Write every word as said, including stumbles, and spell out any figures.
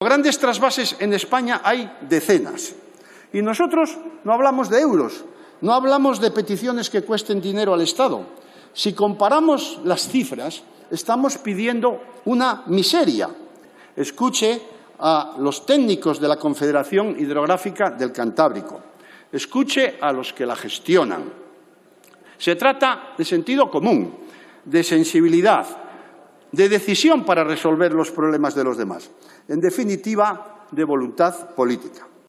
grandes trasvases en España hay decenas. Y nosotros no hablamos de euros, no hablamos de peticiones que cuesten dinero al Estado. Si comparamos las cifras, estamos pidiendo una miseria. Escuche a los técnicos de la Confederación Hidrográfica del Cantábrico. Escuche a los que la gestionan. Se trata de sentido común, de sensibilidad, de decisión para resolver los problemas de los demás. En definitiva, de voluntad política.